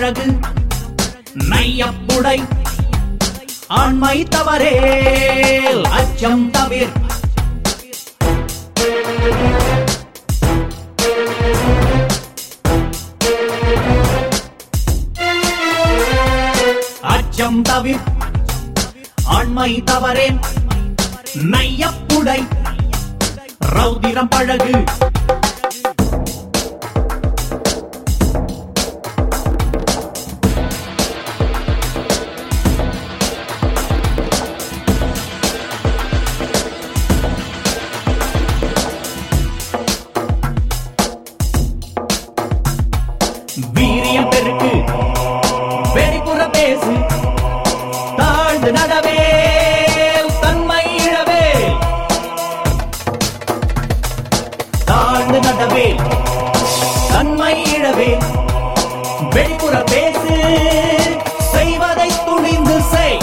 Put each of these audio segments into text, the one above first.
பழகு நையப்புடை ஆண்மை தவறேல் அச்சம் தவிர். அச்சம் தவிர் ஆண்மை தவறேல் நையப்புடை ரௌதிரம் பழகு. வீரியம் பெருக்கு வெளிப்புற பேசு தாழ்ந்து நடவே தன்மை இழவே. தாழ்ந்து நடவே தன்மை இழவே வெளிப்புற பேசு செய்வதை துணிந்து செய்.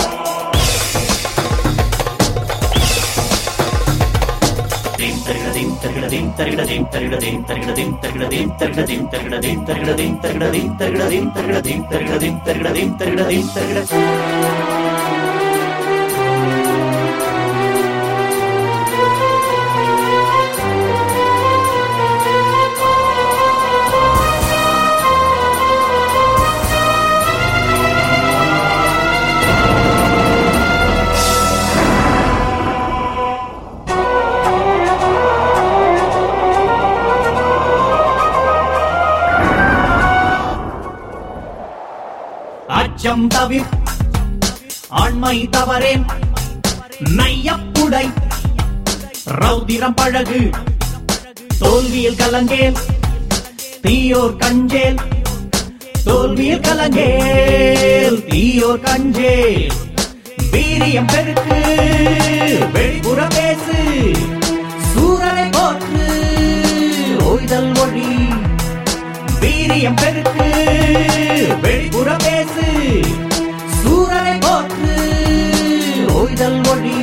அச்சம் தவிர் ஆண்மை தவறேன் நையப்புடை ரௌதிரம் பழகு. தோல்வியில் கலங்கேல் தீயோர் கஞ்சேல். தோல்வியில் கலங்கேல் தீயோர் கஞ்சேல். வீரியம் பெருக்கு வெளிப்புற பேசு சூரனை போற்று ஓய்தல் ஒழி. வீரியம் பெருக்கு வெளிப்புற பேசு சூரனை போற்று ஓய்தல் ஒழி.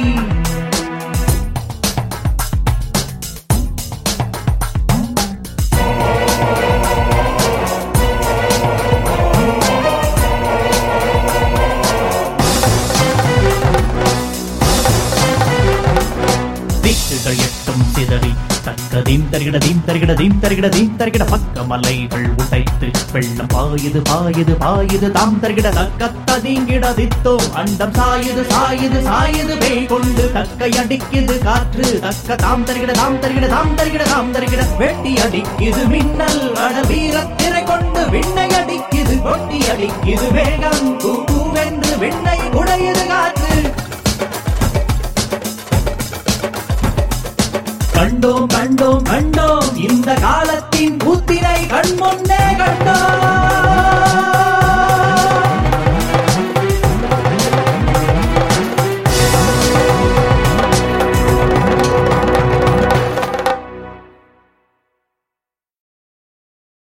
திக்குகள் எட்டும் சிதறி தக்கதீம் தருகிடதீம் தருகிடதீம் தருகிடதீம் தருகிட பக்க மலைகள் உடைத்து வெள்ளம் பாயுது பாயுது பாயுது தாம் தருகிட தக்கத்தீங்கிடதித்தோ அண்டம் சாயுது சாயுது சாயுது பேய் கொண்டு தக்கை அடிக்குது காற்று தக்க தாம் தருகிட தாம் தருகிட தாம் தருகிட தாம் தருகிட வெட்டி அடிக்குது மின்னல் அட வீரத்திரை கொண்டு விண்ணை அடிக்குது கொட்டி அடிக்குது வேகம் கூவென்று விண்ணை உடையுது காற்று. கண்டோம் கண்டோம் கண்டோம் இந்த காலத்தின் புத்திரை கண்முன்னே கண்டோம்.